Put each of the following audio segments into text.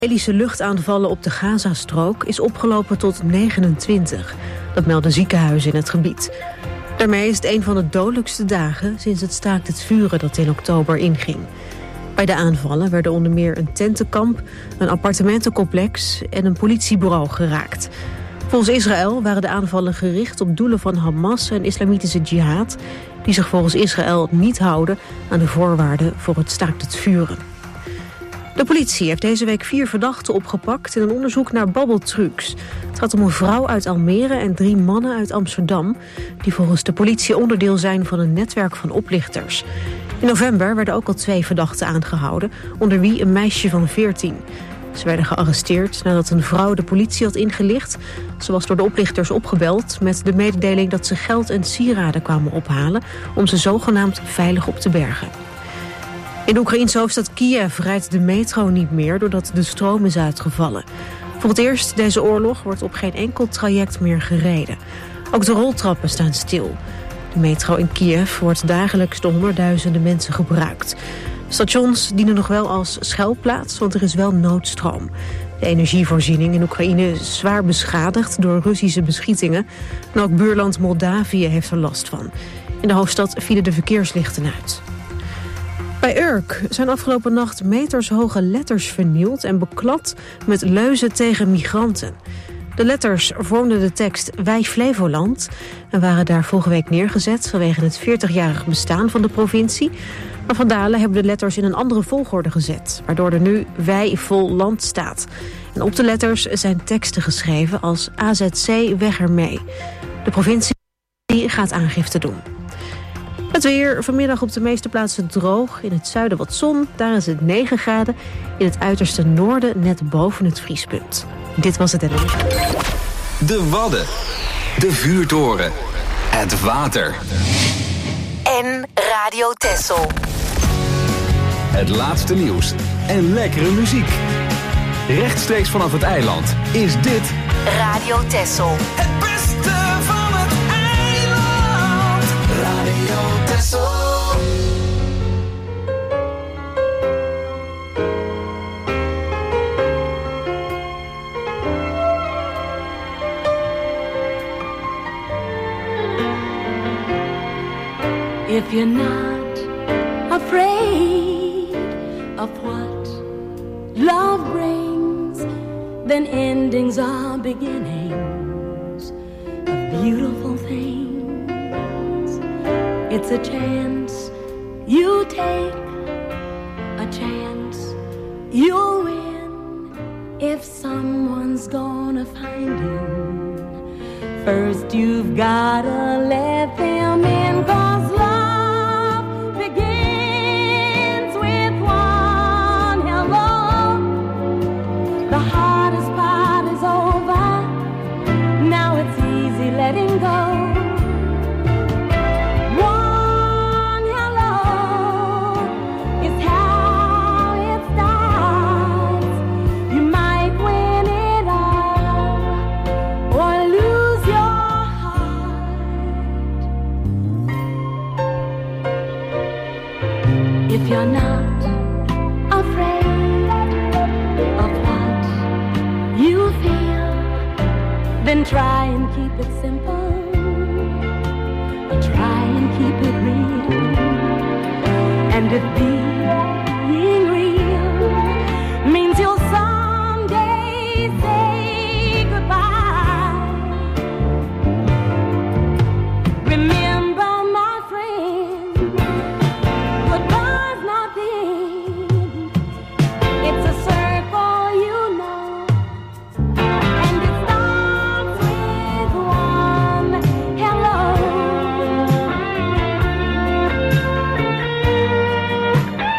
Israëlische luchtaanvallen op de Gazastrook is opgelopen tot 29. Dat melden ziekenhuizen in het gebied. Daarmee is het een van de dodelijkste dagen sinds het staakt het vuren dat in oktober inging. Bij de aanvallen werden onder meer een tentenkamp, een appartementencomplex en een politiebureau geraakt. Volgens Israël waren de aanvallen gericht op doelen van Hamas en Islamitische Jihad, die zich volgens Israël niet houden aan de voorwaarden voor het staakt het vuren. De politie heeft deze week 4 verdachten opgepakt in een onderzoek naar babbeltrucs. Het gaat om een vrouw uit Almere en 3 mannen uit Amsterdam, die volgens de politie onderdeel zijn van een netwerk van oplichters. In november werden ook al 2 verdachten aangehouden, onder wie een meisje van 14. Ze werden gearresteerd nadat een vrouw de politie had ingelicht. Ze was door de oplichters opgebeld met de mededeling dat ze geld en sieraden kwamen ophalen om ze zogenaamd veilig op te bergen. In de Oekraïense hoofdstad Kiev rijdt de metro niet meer doordat de stroom is uitgevallen. Voor het eerst deze oorlog wordt op geen enkel traject meer gereden. Ook de roltrappen staan stil. De metro in Kiev wordt dagelijks door honderdduizenden mensen gebruikt. Stations dienen nog wel als schuilplaats, want er is wel noodstroom. De energievoorziening in Oekraïne is zwaar beschadigd door Russische beschietingen. En ook buurland Moldavië heeft er last van. In de hoofdstad vielen de verkeerslichten uit. Bij Urk zijn afgelopen nacht metershoge letters vernield en beklad met leuzen tegen migranten. De letters vormden de tekst Wij Flevoland en waren daar vorige week neergezet vanwege het 40-jarig bestaan van de provincie. Maar vandalen hebben de letters in een andere volgorde gezet, waardoor er nu Wij Vol Land staat. En op de letters zijn teksten geschreven als AZC weg ermee. De provincie gaat aangifte doen. Het weer, vanmiddag op de meeste plaatsen droog. In het zuiden wat zon, daar is het 9 graden. In het uiterste noorden net boven het vriespunt. Dit was het NOS. De Wadden, de vuurtoren, het water. En Radio Texel. Het laatste nieuws en lekkere muziek. Rechtstreeks vanaf het eiland is dit Radio Texel. Het beste van het eiland. Radio Texel. If you're not afraid of what love brings, then endings are beginnings of beautiful things. It's a chance you take, a chance you'll win. If someone's gonna find you, first you've gotta let them in, 'cause love begins with one hello. The hardest part is over, now it's easy letting go. One hello is how it starts. You might win it all or lose your heart. If you're not afraid of what you feel, then try and keep it simple, or try and keep it real. And if being real means you'll someday say goodbye, remember, my friend, goodbye's not the end. It's a circle, you know, and it starts with one hello.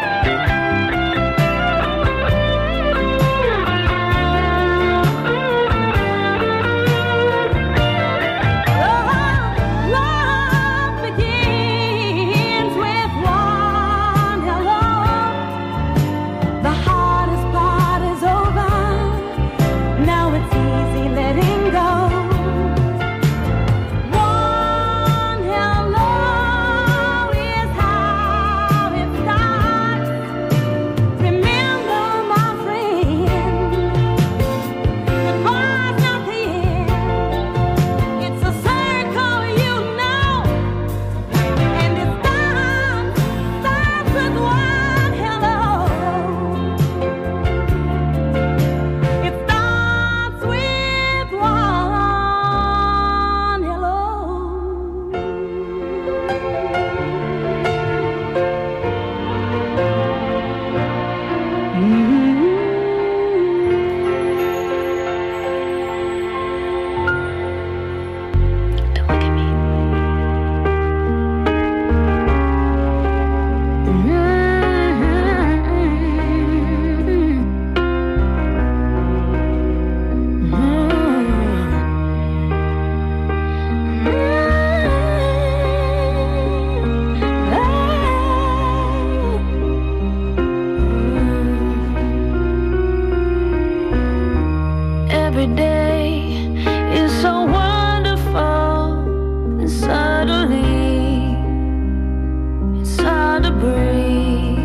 every day is so wonderful, and suddenly it's hard to breathe.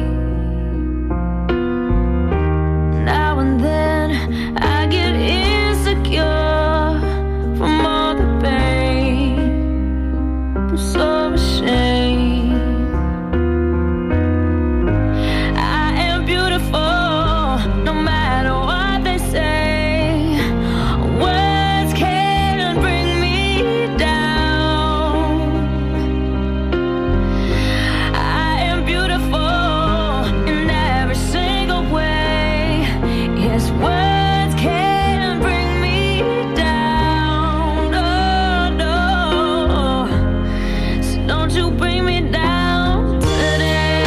Now and then I get insecure from all the pain. I'm so ashamed. I am beautiful, no matter what they say. Words can't bring me down. I am beautiful in every single way. Yes, words can't bring me down. Oh, no. So don't you bring me down today.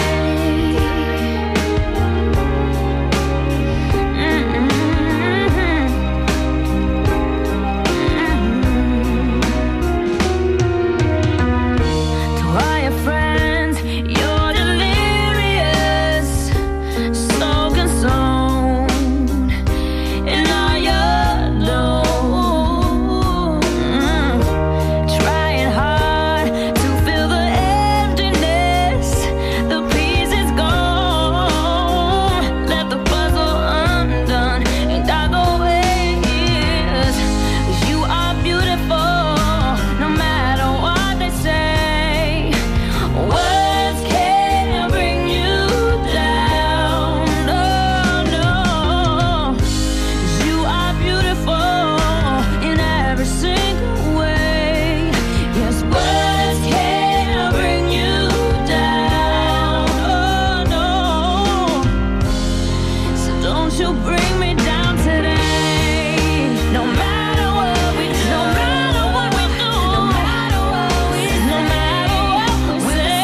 To all your friends, you're delirious, so consumed in all your doom. Trying hard to fill the emptiness, the piece is gone. Left the puzzle undone, and I go ways. 'Cause you are beautiful, no matter what they say. Words can't bring you down. Oh, no. You are beautiful in every single way. Yes, words can't bring you down. Oh, no. So don't you bring me down today. No matter what we do, no matter what we do, no matter what we say, no matter what we say.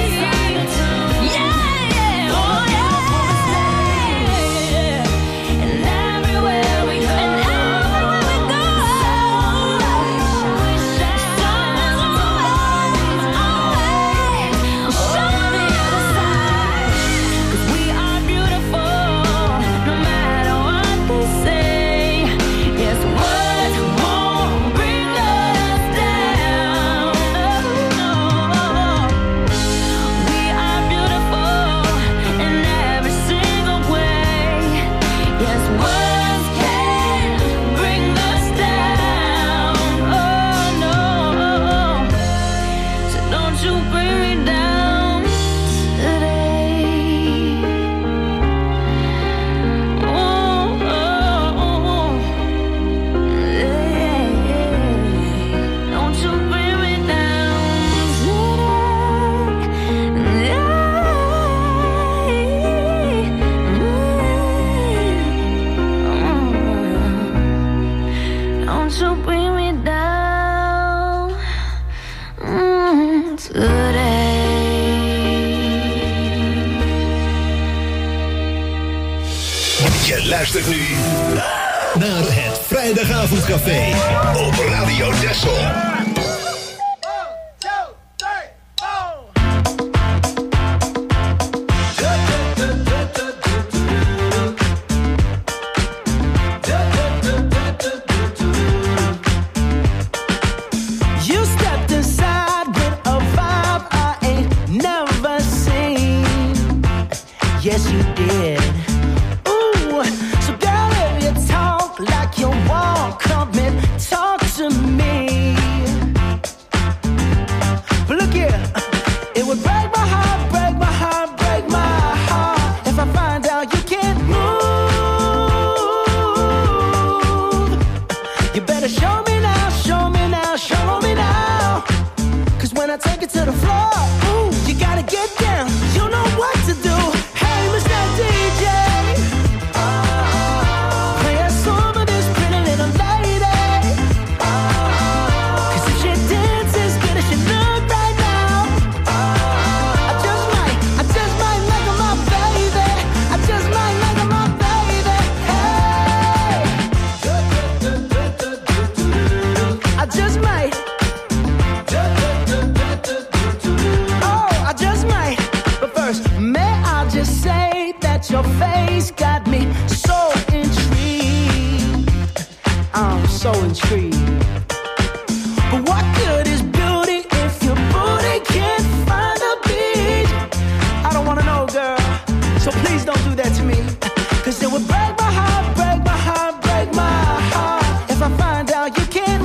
Yeah, oh yeah. And everywhere we go, and everywhere we go, someone's always on the other side. 'Cause we are beautiful, no matter what they say. Yes, words won't bring us down. No, we are beautiful in every single way. Yes, words can bring us down. Oh, no. So don't you bring me down today. Oh, yeah. Don't you bring me down today. Don't you bring me down today. Je luistert nu naar het Vrijdagavondcafé op Radio Texel. You stepped inside with a vibe I ain't never seen. Yes, you did. Ooh, so girl, if you talk like you walk, come and talk to me. so intrigued. But what good is beauty if your booty can't find a beat? I don't wanna know, girl, so please don't do that to me. Cause it would break my heart, break my heart, break my heart if I find out you can't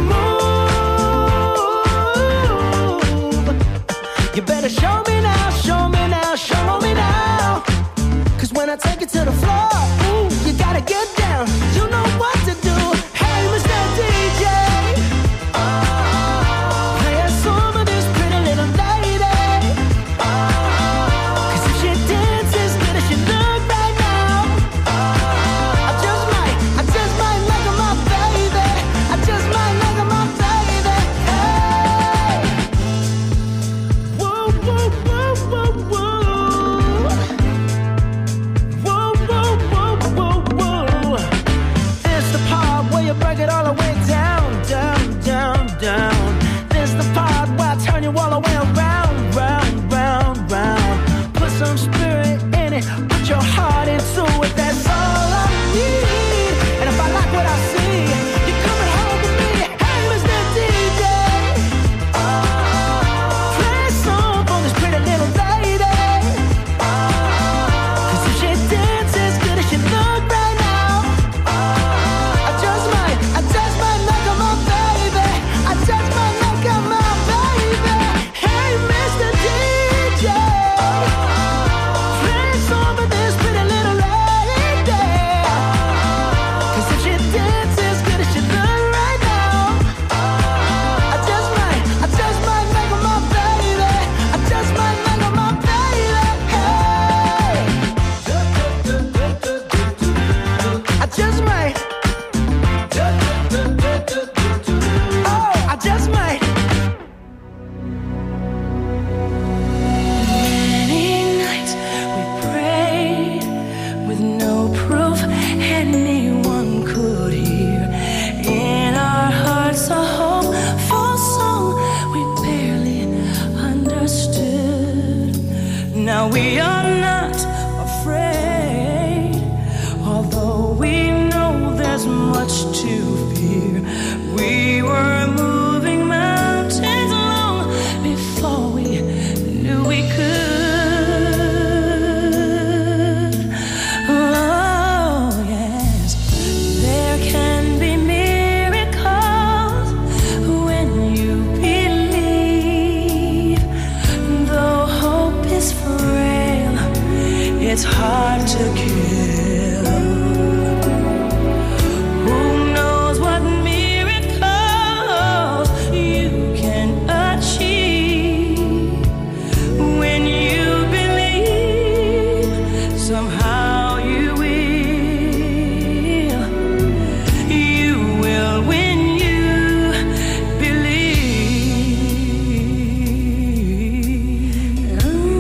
move. You better show me now, show me now, show me now. Cause when I take it to the floor, ooh, you gotta get down. You know what to do. Hey, Mr. DJ, play a song for this pretty little lady. Cause if she dances good as she look right now, I just might make her my baby. I just might make her my baby. Hey, whoa, whoa, whoa, whoa, whoa. Whoa, whoa, whoa, whoa, whoa. This the part where you break it all the way down, down, down, down. This the part where I turn you all the way around, round, round, round. Put some spirit in it, put your heart into it. That's all I need. And if I like what I see, you're coming home with me. Hey, Mr. DJ, play a song for this pretty little lady. Cause if she dances good as she look right now, I just might make her my baby. I just might make her my baby. Hey, Mr. DJ, play a song for this pretty little lady. Cause if she dances good as she look right now, I just might make her my baby. I just might make her my baby. Hey, I just might. Oh, I just might. Many nights we prayed with no proof anyone could hear. In our hearts, a hopeful song we barely understood. Now we are not afraid, although we know there's much to fear. We were moving mountains long before we knew we could. Oh, yes. There can be miracles when you believe. Though hope is frail, it's hard to kill. Who knows what miracles you can achieve when you believe? Somehow you will when you believe.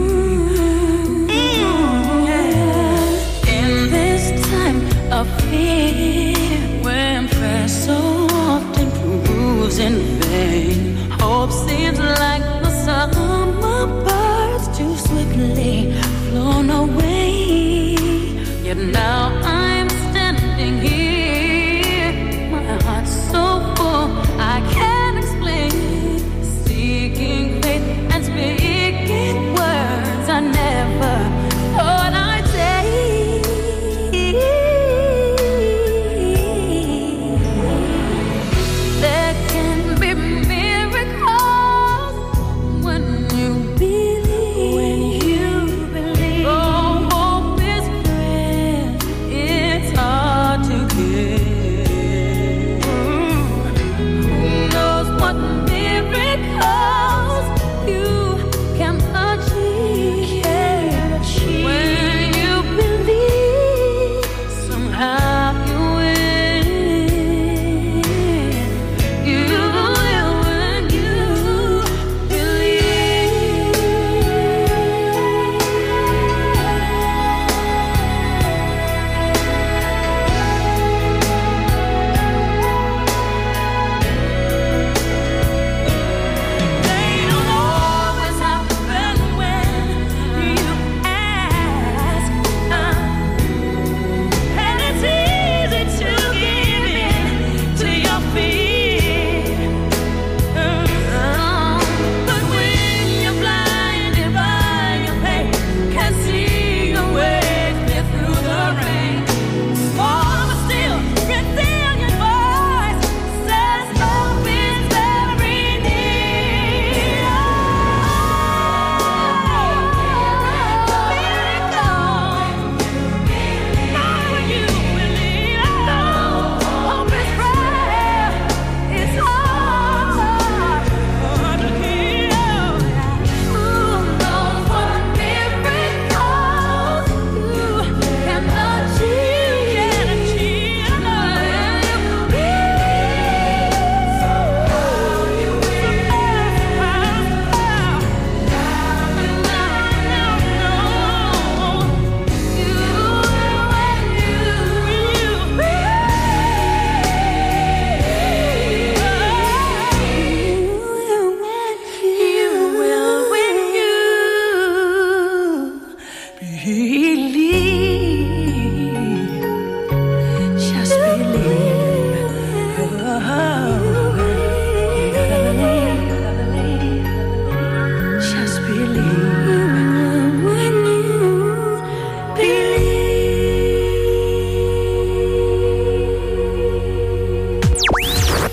In this time of fear, when prayer so often proves in vain, hope seems like the summer birds too swiftly flown away. Yet now I'm standing here, my heart's so full I can't explain, seeking faith and speaking words I never thought I'd say. There can be miracles when you believe. Oh, hope is frail,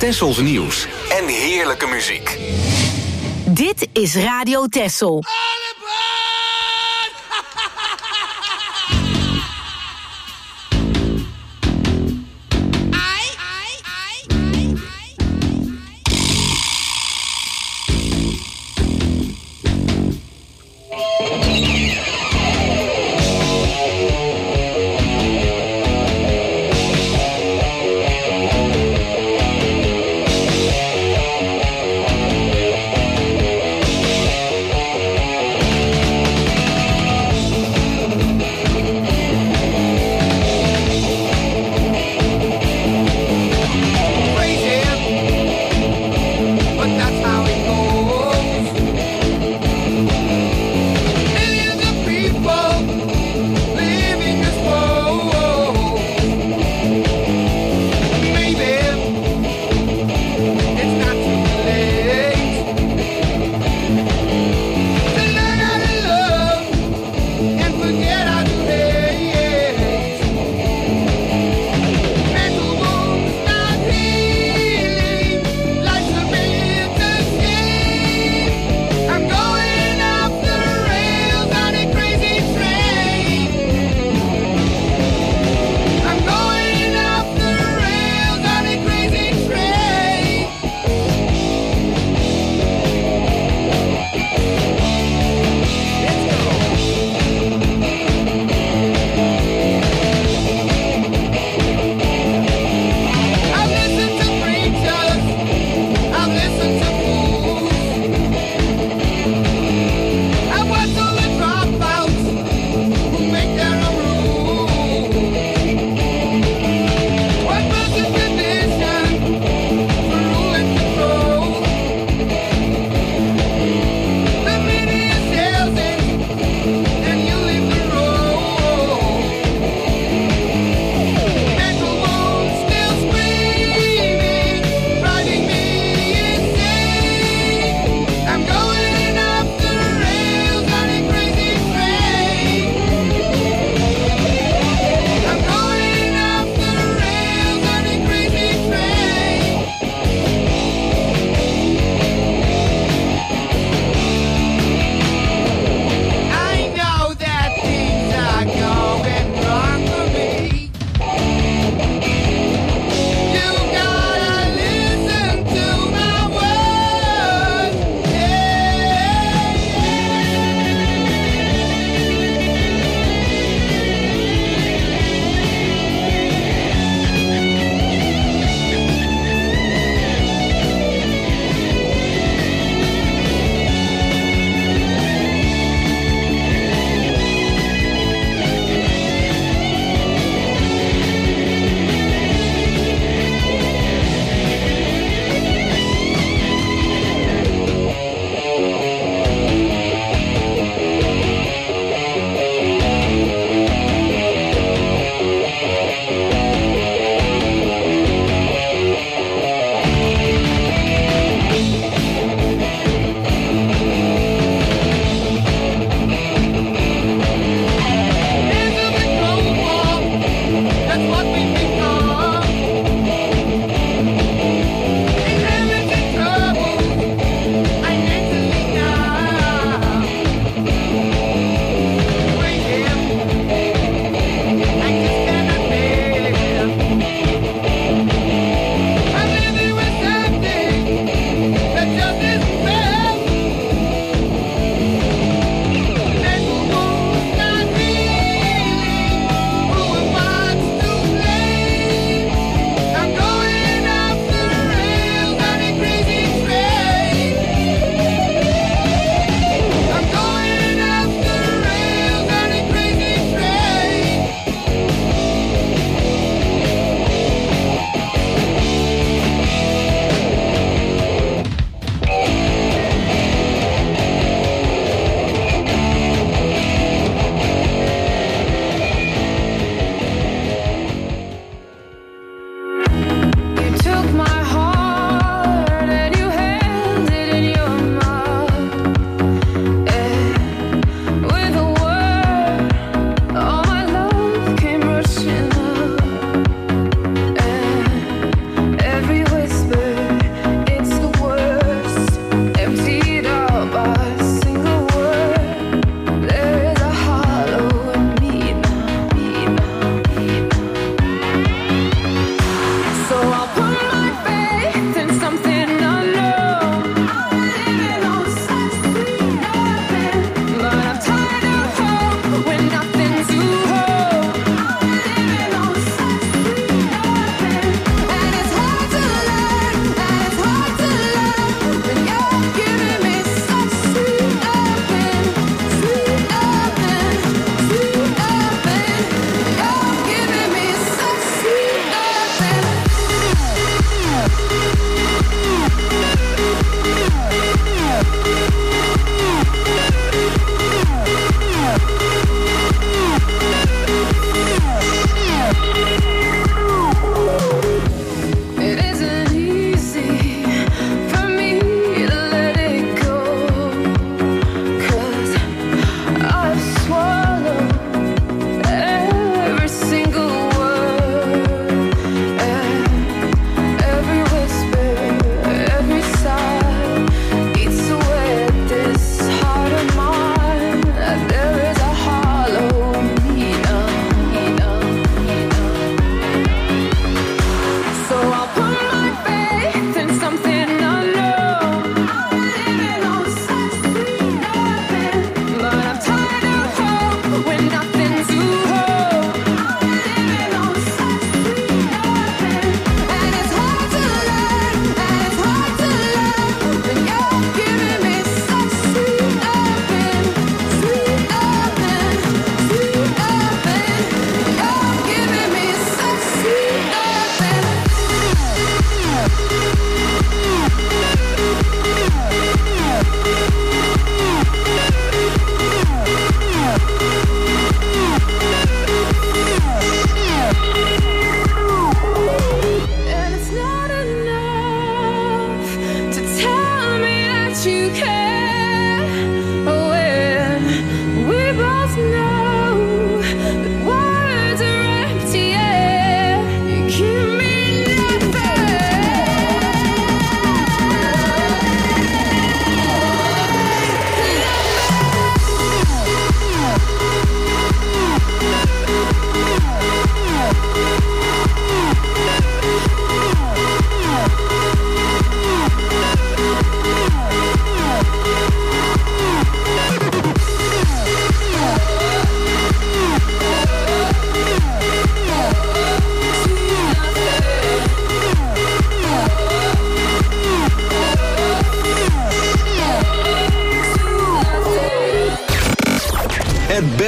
Tessels nieuws en heerlijke muziek. Dit is Radio Tessel.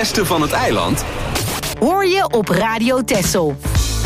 beste van het eiland? Hoor je op Radio Texel.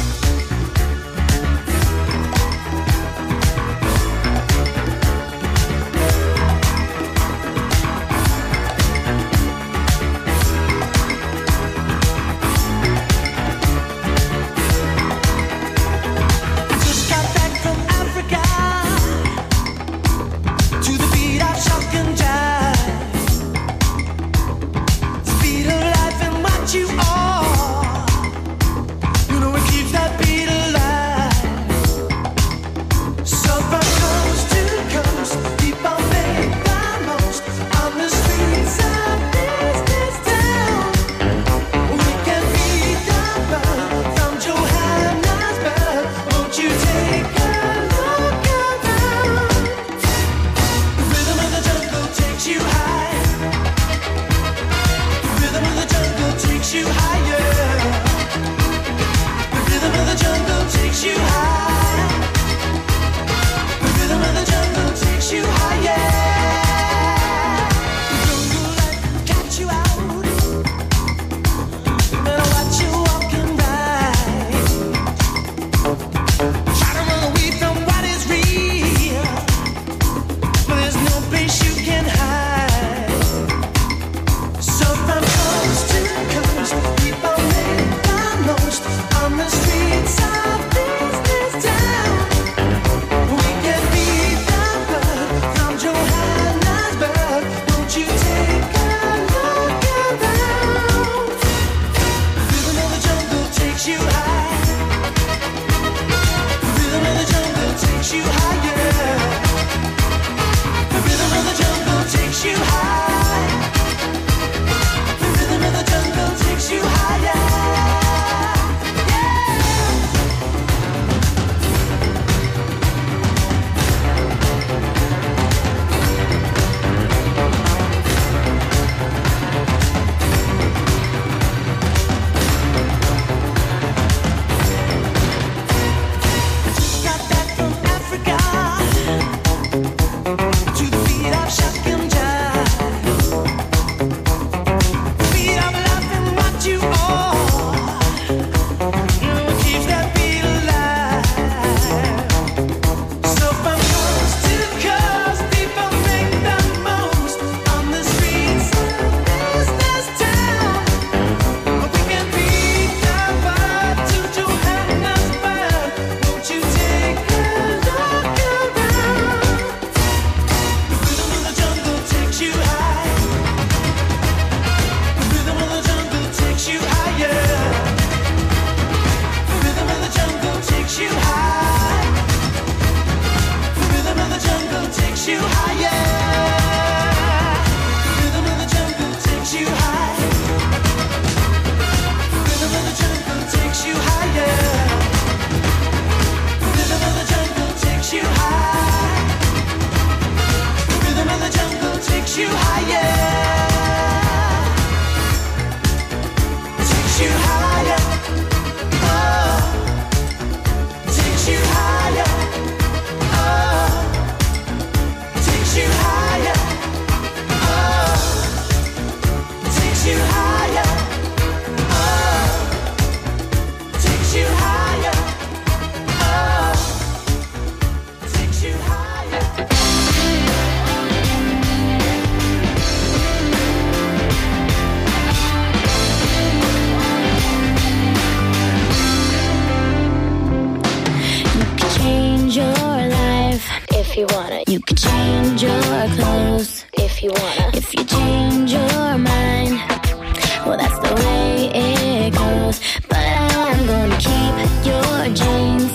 you wanna. You could change your clothes if you wanna. If you change your mind, well, that's the way it goes. But I'm gonna keep your jeans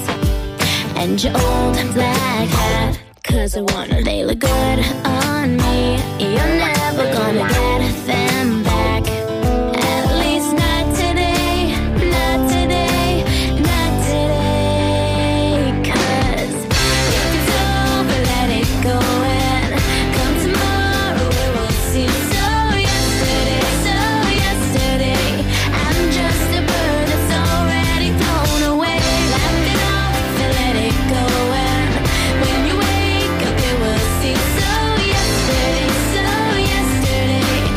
and your old black hat, 'cause I wanna. They look good on me. You're never gonna get them back. At least not today, not today, not today. 'Cause if it's over, let it go and come tomorrow, we will see. So yesterday, I'm just a bird that's already flown away. Laugh it off and let it go, and when you wake up, you will see. So yesterday,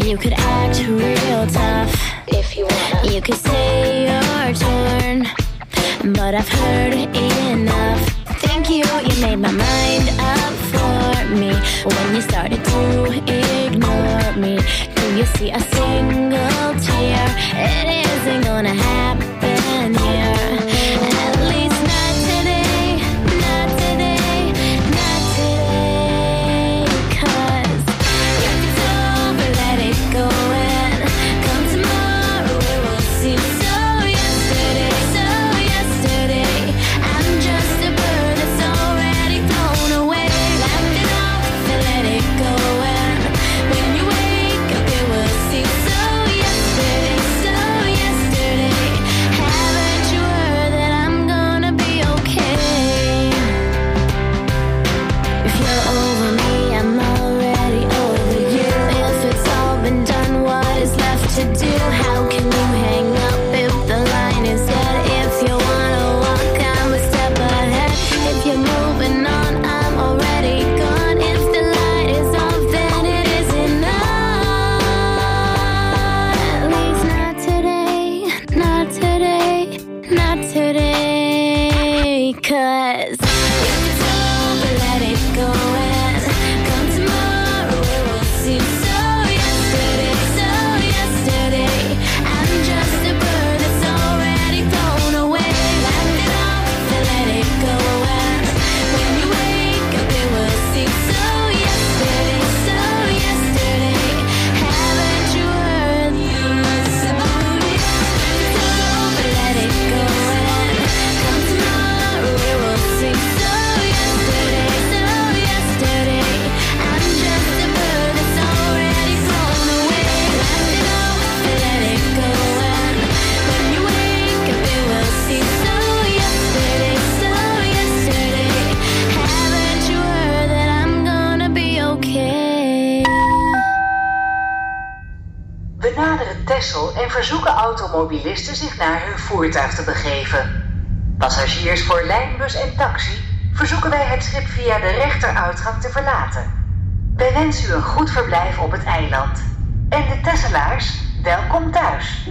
You could act real tough if you wanna. You could say your turn, but I've heard enough. Thank you, you made my mind up for me. When you started to ignore me, do you see a single tear? It isn't gonna happen here. At least not today, not today, not today. 'Cause if it's over, let it go and come tomorrow, it will seem so yesterday, so yesterday. I'm just a bird that's already thrown away. Laugh it off and let it go and when you wake up, it will seem so yesterday, so yesterday. Haven't you heard that I'm gonna be okay? If you're over me, I'm already over you. If it's all been done, what is left to do? How can you hang up if the line is dead? If you wanna walk, I'm a step ahead. If you're moving on, I'm already gone. If the light is off, then it isn't on. At least not today, not today, not today. 'Cause if it's over, let it go and come tomorrow, it will seem so yesterday, so yesterday. I'm just a bird that's already thrown away. Laugh it off and let it go and when you wake up, it will seem so yesterday, so yesterday. Haven't you heard? It's over, let it go and come tomorrow, it will seem so yesterday, so yesterday. I'm just a bird that's already flown away. Laugh it off and let it go and when you wake up, it will seem so yesterday, so yesterday. Haven't you heard that I'm gonna be okay? We naderen Texel en verzoeken automobilisten zich naar hun voertuig te begeven. Passagiers voor lijnbus en taxi verzoeken wij het schip via de rechteruitgang te verlaten. Wij wensen u een goed verblijf op het eiland. En de Tesselaars, welkom thuis.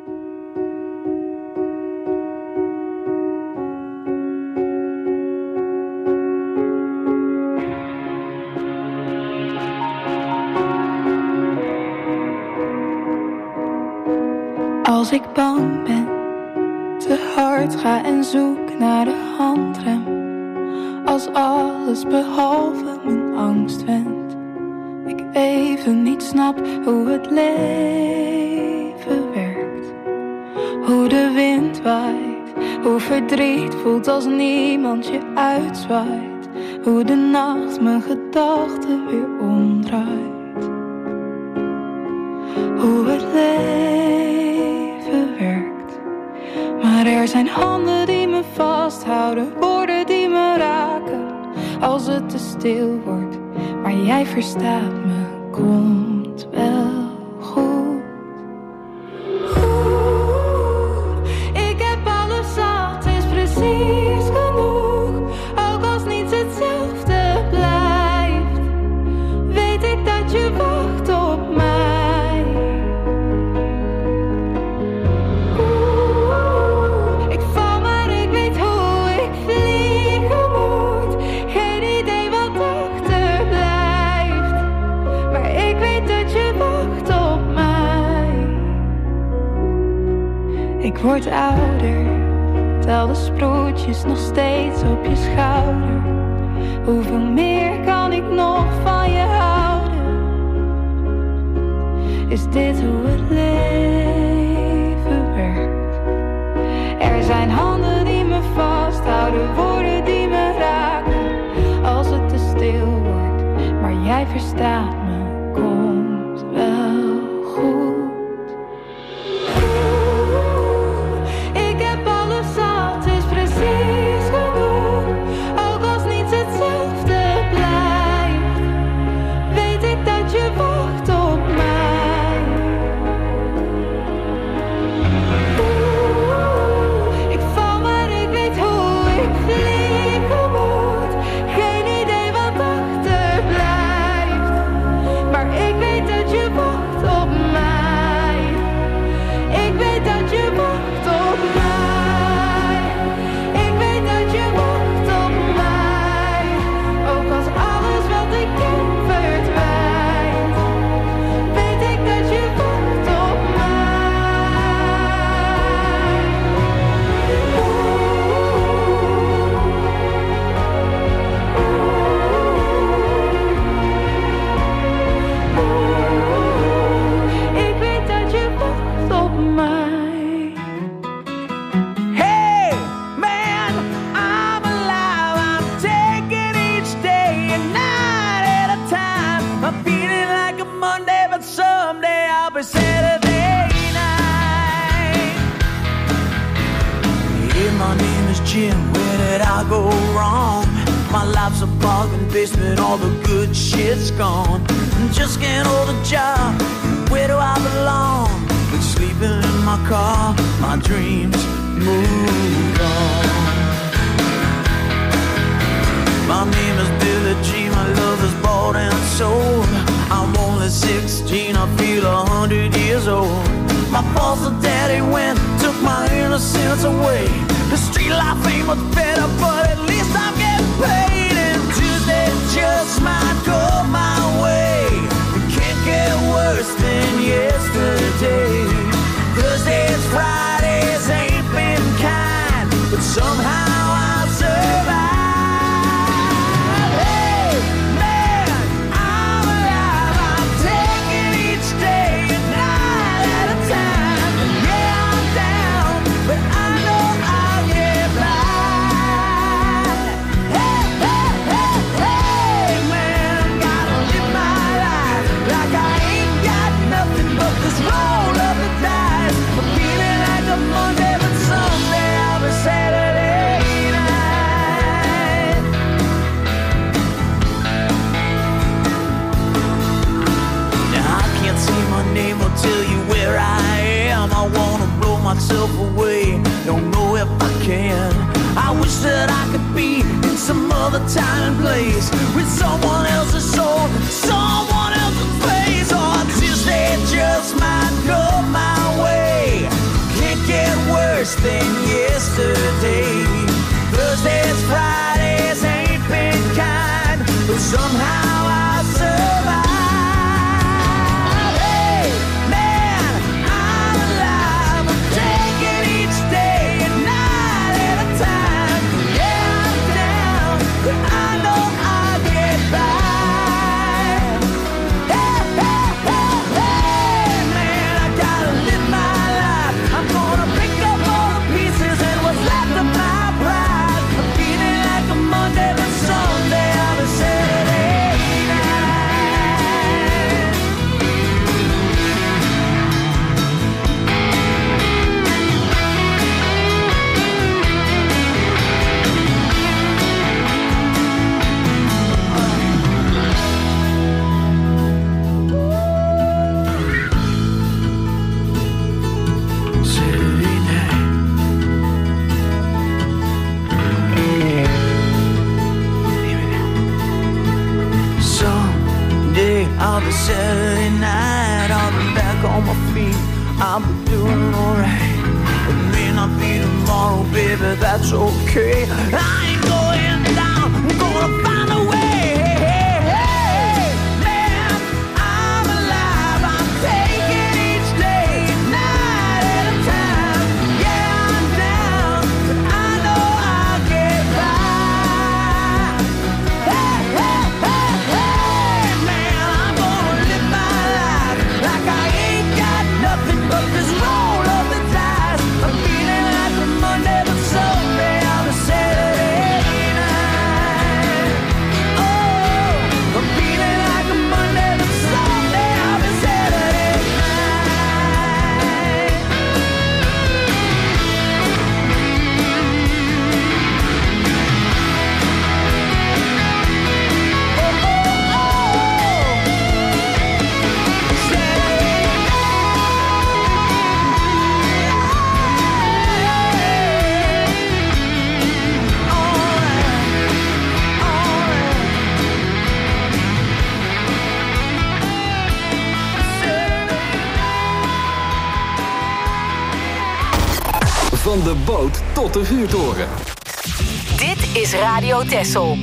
Als ik bang ben, te hard ga en zoek naar de handrem. Als alles behalve mijn angst wendt. Ik even niet snap hoe het leven werkt. Hoe de wind waait, hoe verdriet voelt als niemand je uitzwaait. Hoe de nacht mijn gedachten weer omdraait. Hoe het leven werkt. Maar er zijn handen die me vasthouden, woorden die me raken. Als het te stil wordt, maar jij verstaat me, komt wel goed. Ik heb alles zat, is precies genoeg. Ook als niets hetzelfde blijft, weet ik dat je wacht op mij. Ik val maar ik weet hoe ik vliegen moet. Geen idee wat achterblijft, maar ik weet dat je wacht op mij. Ik word ouder, tel de sproetjes nog steeds op je schouder. Hoeveel meer kan ik nog van je houden? Is dit hoe het leven werkt? Er zijn handen die me vasthouden, woorden die me raken. Als het te stil wordt, maar jij verstaat me, komt wel goed. Ik heb alles zat, is precies genoeg. Ook als niets hetzelfde blijft, weet ik dat je wacht op mij. Ik val maar ik weet hoe ik vliegen moet. Geen idee wat achterblijft, maar ik weet dat je wacht. I'll be Saturday night. Hey, my name is Jim, where did I go wrong? My life's a bargain basement, all the good shit's gone. Just can't hold a job, where do I belong? Been sleeping in my car, my dreams move on. My name is Billie Jean, my love is bought and sold. I'm only 16, I feel 100 years old. My foster daddy went, took my innocence away. The street life ain't much better, but at least I'm getting paid. And Tuesday just might go my way. It can't get worse than yesterday. Thursdays, Fridays ain't been kind, but somehow I'll survive. Myself away, don't know if I can. I wish that I could be in some other time and place with someone else's soul, someone else's face. Or Tuesday just might go my way. Can't get worse than yesterday. Thursdays, Fridays ain't been kind, but somehow I survive. Saturday night, I'll be back on my feet. I'll be doing alright. It may not be tomorrow, baby, that's okay. I ain't going down, I'm gonna find a way. Hey, hey, man, I'm alive. I'm taking each day, night at a time. Yeah, I'm down, but I know I'll get by. Hey, hey, hey, hey, man, I'm gonna live my life like I ain't got nothing but this roll of the dice. I'm feeling like a Monday, but someday I'll be Saturday night. Oh, I'm feeling like a Monday, but someday I'll be Saturday night. Oh, oh, oh, Saturday Van de boot tot de vuurtoren. Dit is Radio Texel.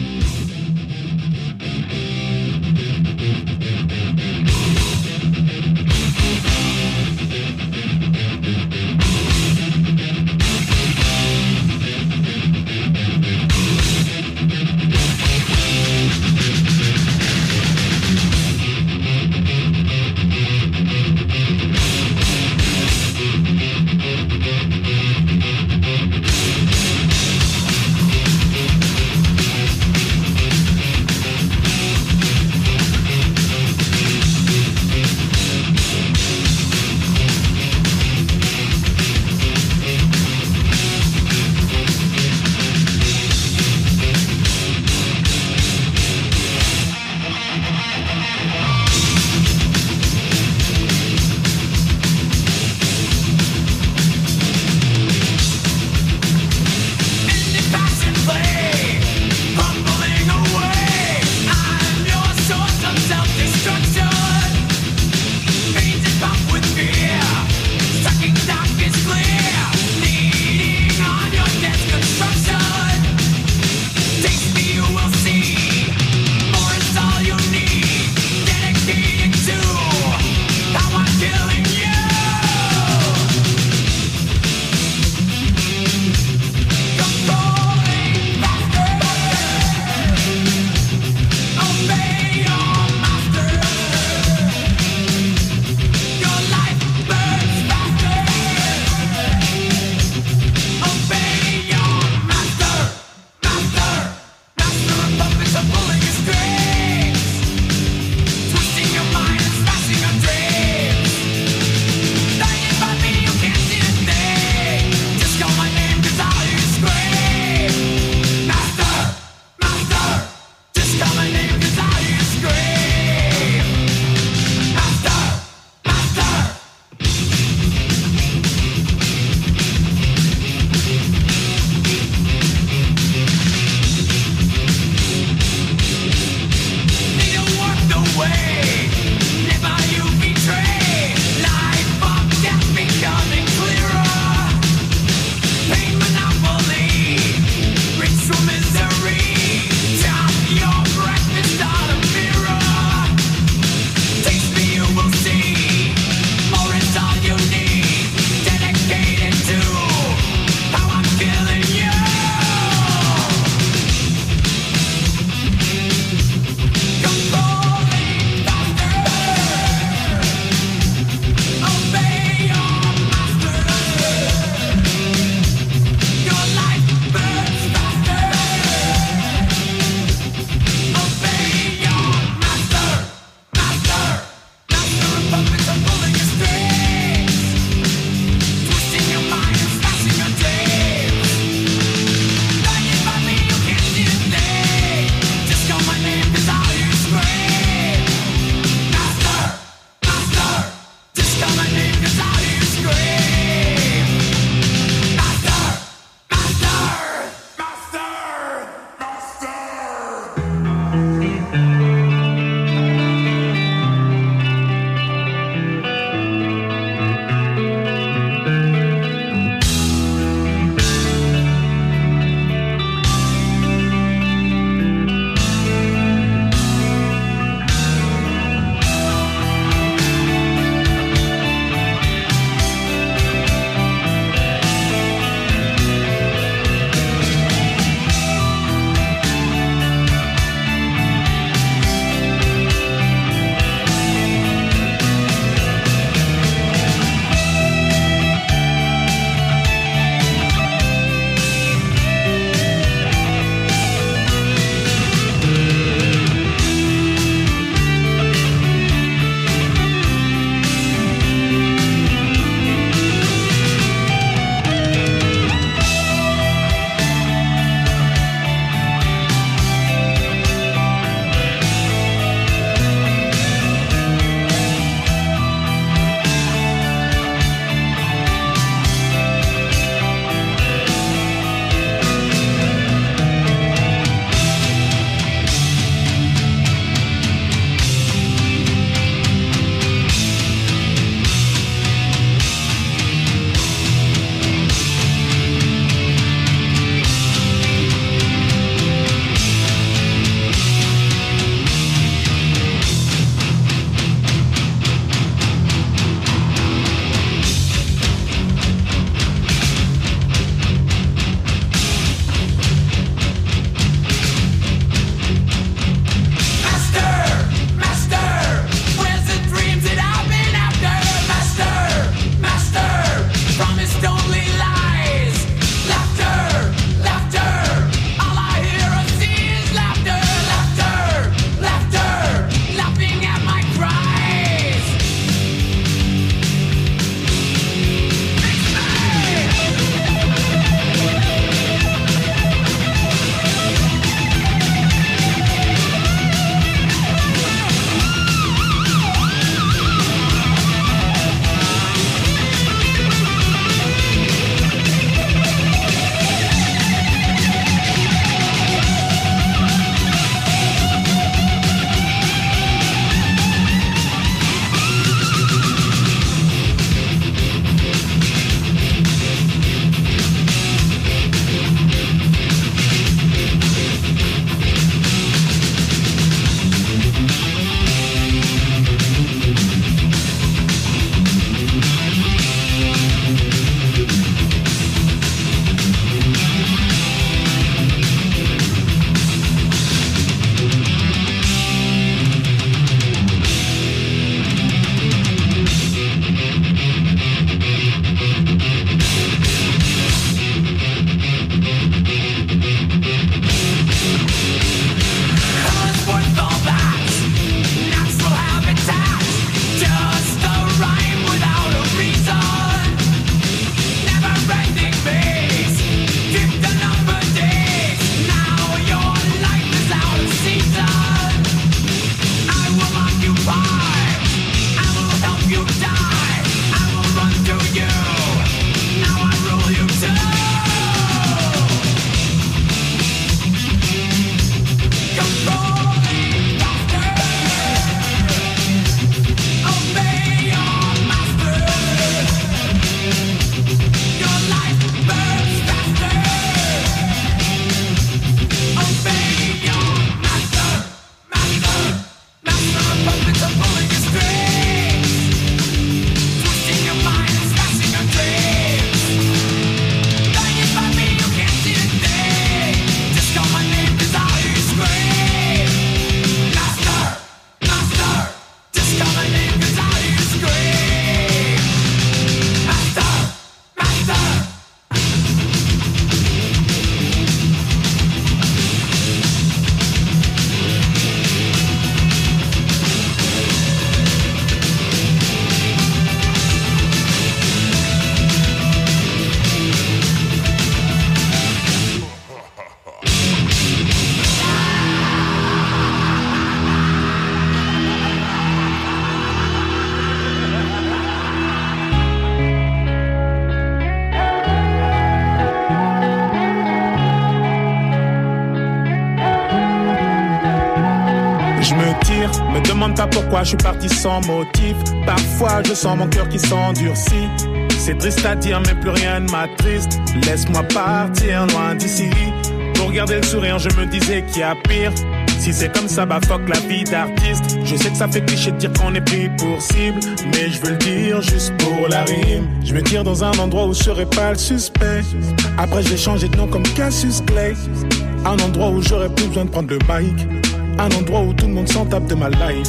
me tire, me demande pas pourquoi je suis parti sans motif. Parfois je sens mon cœur qui s'endurcit. C'est triste à dire mais plus rien ne m'attriste. Laisse-moi partir loin d'ici. Pour garder le sourire je me disais qu'il y a pire. Si c'est comme ça, bah fuck la vie d'artiste. Je sais que ça fait cliché de dire qu'on est pris pour cible, mais je veux le dire juste pour la rime. Je me tire dans un endroit où je serai pas le suspect. Après j'ai changé de nom comme Cassius Clay. Un endroit où j'aurais plus besoin de prendre le mic. Un endroit où tout le monde s'en tape de ma life.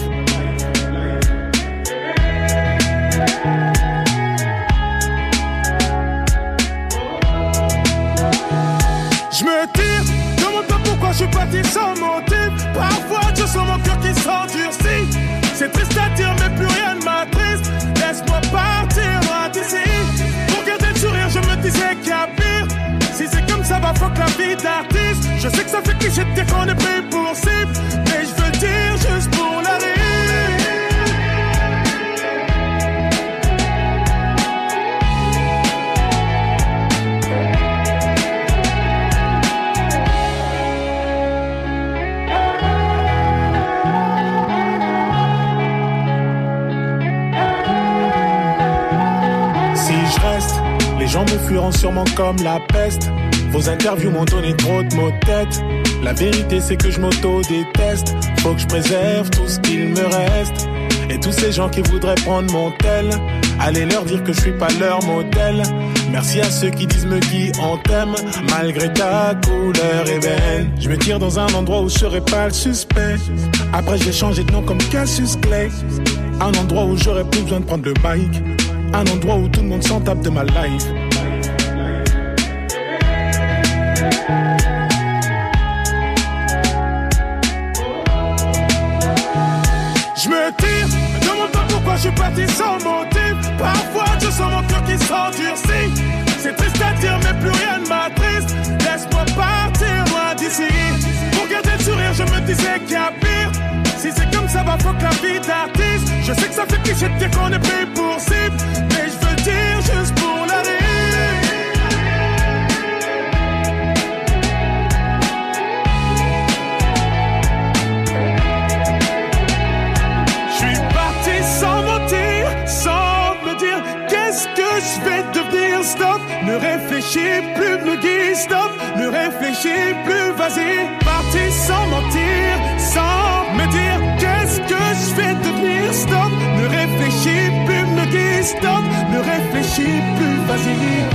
Je me tire, demande pas pourquoi je suis parti sans motif. Parfois je sens mon cœur qui s'endurcit. C'est triste à dire mais plus rien ne m'attriste. Laisse-moi partir loin d'ici. Pour garder le sourire je me disais qu'il y a pire. Si c'est comme ça va fuck la vie d'artiste. Je sais que ça fait cliché de dire qu'on est pris pour cible, mais je veux le dire juste pour la rime. Les gens me fuiront sûrement comme la peste. Vos interviews m'ont donné trop de maux de tête. La vérité c'est que je m'auto-déteste. Faut que je préserve tout ce qu'il me reste. Et tous ces gens qui voudraient prendre mon tel, allez leur dire que je suis pas leur modèle. Merci à ceux qui disent me qui on t'aime, malgré ta couleur ébène. Je me tire dans un endroit où je serai pas le suspect. Après j'ai changé de nom comme Cassius Clay. Un endroit où j'aurais plus besoin de prendre le mic. Un endroit où tout le monde s'en tape de ma life. Je me tire, me demande pas pourquoi je suis parti sans motif. Parfois je sens mon cœur qui s'endurcit. C'est triste à dire mais plus rien ne m'attriste. Laisse-moi partir loin d'ici. Pour garder le sourire je me disais qu'il y a pire. Si c'est comme ça va fuck la vie d'artiste. Je sais que ça fait cliché de dire qu'on est pris pour cible, mais je veux le dire juste pour la rime. Je suis parti sans mentir, sans me dire qu'est-ce que je vais devenir. Stop, ne réfléchis plus, me guide. Stop, ne réfléchis plus, vas-y. Parti sans mentir, sans me dire qu'est-ce que je vais devenir. Stop, ne réfléchis plus, me guide. Stop, ne réfléchis plus, vas-y.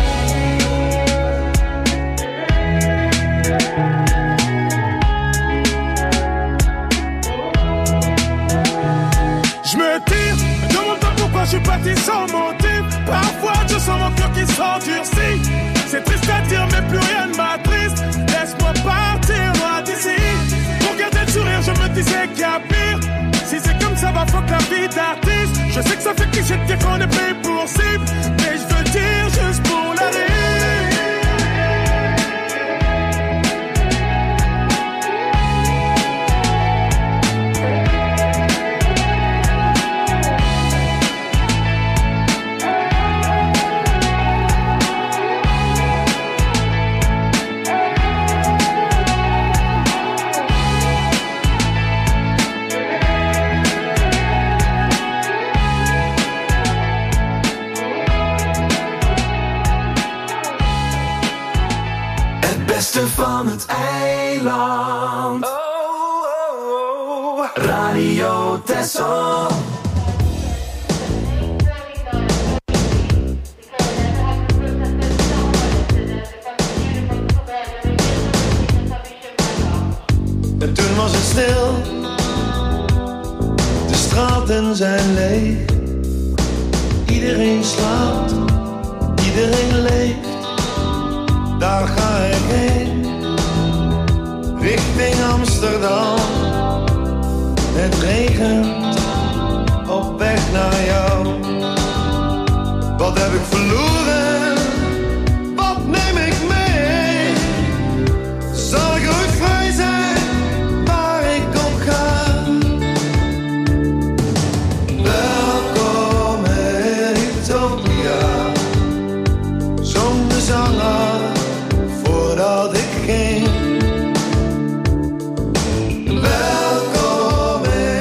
Je me tire, me demande pas pourquoi je suis parti sans motif. Parfois je sens mon cœur qui s'endurcit. C'est triste à dire mais plus rien ne m'attriste. Laisse-moi partir loin d'ici. Pour garder le sourire je me disais qu'il y a pire. Si c'est comme ça va fuck la vie d'artiste. Je sais que ça fait cliché de dire qu'on est pris pour cible, mais je veux le dire juste pour la rime. Van het eiland. Oh, oh, oh. Radio Texel. En toen was het stil. De straten zijn leeg. Iedereen slaapt. Iedereen leeft. Daar ga ik heen, richting Amsterdam. Het regent, op weg naar jou. Wat heb ik verloren, wat neem ik mee? Zal ik ooit vrij zijn, waar ik op ga? Welkom in Utopia, zong de zanger. Voordat ik ging. Welkom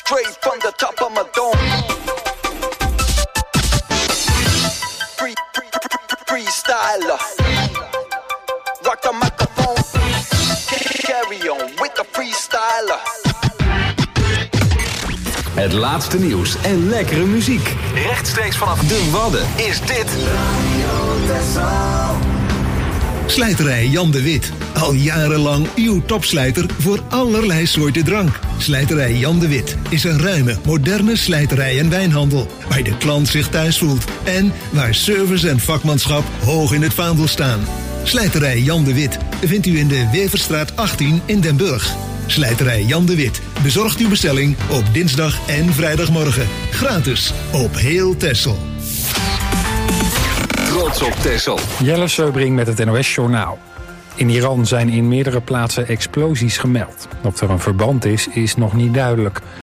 straight from the top of my dome. Freestyler, rock the microphone, carry on with the freestyler. Het laatste nieuws en lekkere muziek. Rechtstreeks vanaf de Wadden is dit Radio Texel. Slijterij Jan de Wit. Al jarenlang uw topslijter voor allerlei soorten drank. Slijterij Jan de Wit is een ruime, moderne slijterij en wijnhandel. Waar de klant zich thuis voelt. En waar service en vakmanschap hoog in het vaandel staan. Slijterij Jan de Wit vindt u in de Weverstraat 18 in Den Burg. Slijterij Jan de Wit bezorgt uw bestelling op dinsdag en vrijdagmorgen. Gratis op heel Texel. Trots op Texel. Jelle Seubring met het NOS-journaal. In Iran zijn in meerdere plaatsen explosies gemeld. Of er een verband is nog niet duidelijk.